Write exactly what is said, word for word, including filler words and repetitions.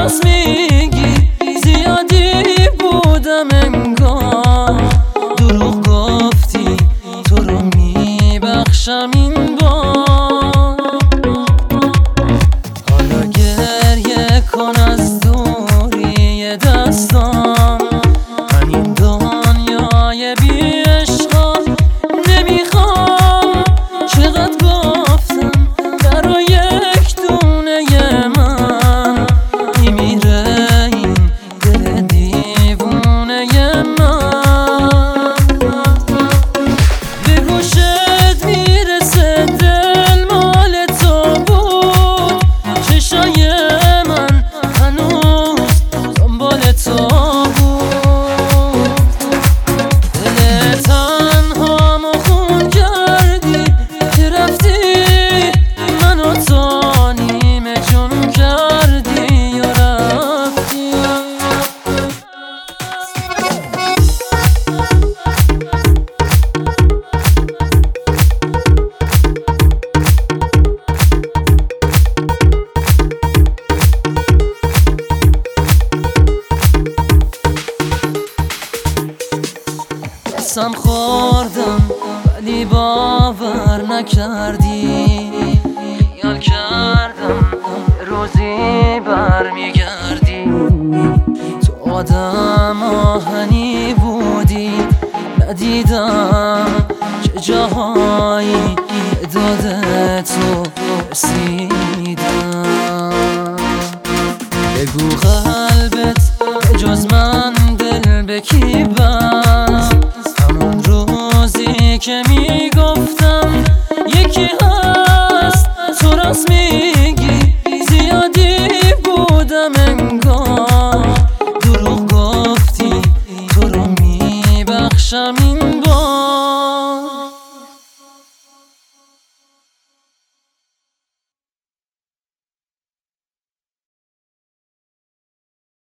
راست میگی زیادی بودم انگار، دروغ گفتی تو رو میبخشم این بار. حالا گریه کن از دوری دستام، من این دنیای بی عشقا نمیخوام. چقدر گفتم برای یک دونه من میمیره این دل دیوونه من. به گوشت میرسه دل مال تو بود، چشای من هنوز دنبال تو بود. دل تنهامو خون کردی که رفتی، منو تو نیمه جون کردی یا رفتی. قسم خوردم ولی باور نکردی، خیال کردم یه روزی برمیگردی. تو آدم آهنی بودی ندیدم چه جاهایی داده تو رسیدم. بگو قلبت به جز من دل به کی بست، همون روزی که میگفتم